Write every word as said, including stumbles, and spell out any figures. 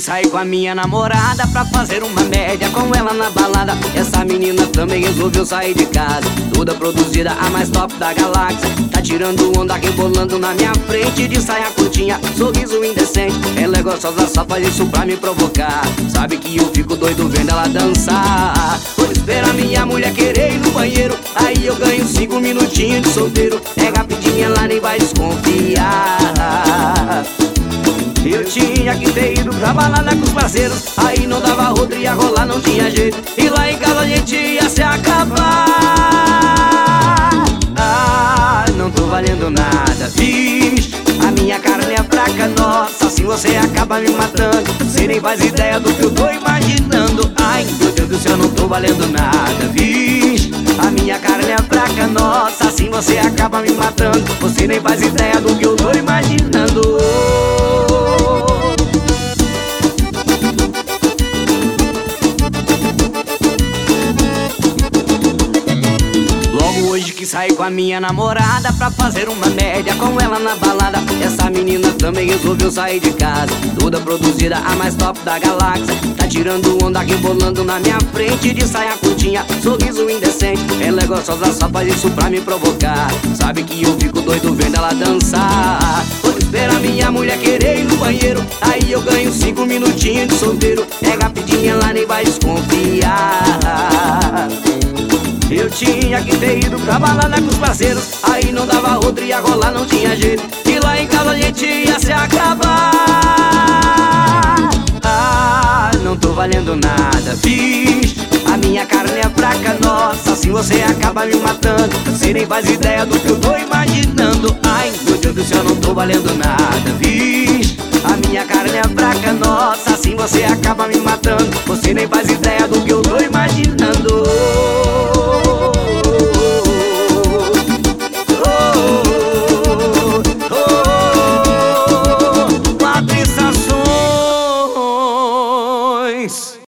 saí com a minha namorada pra fazer uma média com ela na balada. Essa menina também resolveu sair de casa, toda produzida, a mais top da galáxia. Tá tirando onda, rebolando na minha frente, de saia curtinha, sorriso indecente. Ela é gostosa, só faz isso pra me provocar. Sabe que eu fico doido vendo ela dançar. Vou esperar minha mulher querer ir no banheiro, aí eu ganho cinco minutinhos de solteiro. É rapidinho, ela nem vai desconfiar. Eu tinha que ter ido pra balada com os parceiros, aí não dava outra, ia rolar, não tinha jeito. E lá em casa a gente ia se acabar. Ah, não tô valendo nada, vixe, a minha carne é fraca, nossa, assim você acaba me matando. Você nem faz ideia do que eu tô imaginando. Ai, meu Deus do céu, não tô valendo nada, vixe, a minha carne é fraca, nossa, assim você acaba me matando. Você nem faz ideia do que eu tô imaginando. Hoje que saí com a minha namorada pra fazer uma média com ela na balada. Essa menina também resolveu sair de casa, toda produzida, a mais top da galáxia. Tá tirando onda, rebolando na minha frente, de saia curtinha, sorriso indecente. Ela é gostosa, só faz isso pra me provocar. Sabe que eu fico doido vendo ela dançar. Vou esperar minha mulher querer ir no banheiro, aí eu ganho cinco minutinhos de solteiro. É rapidinho, ela nem vai desconfiar. Eu tinha que ter ido pra balada com os parceiros, aí não dava outra, ia rolar, não tinha jeito. E lá em casa a gente ia se acabar. Ah, não tô valendo nada, vixe, a minha carne é fraca, nossa, assim você acaba me matando. Você nem faz ideia do que eu tô imaginando. Ai, meu Deus do céu, não tô valendo nada, vixe, a minha carne é fraca, nossa, assim você acaba me matando. Você nem faz ideia do que eu tô imaginando.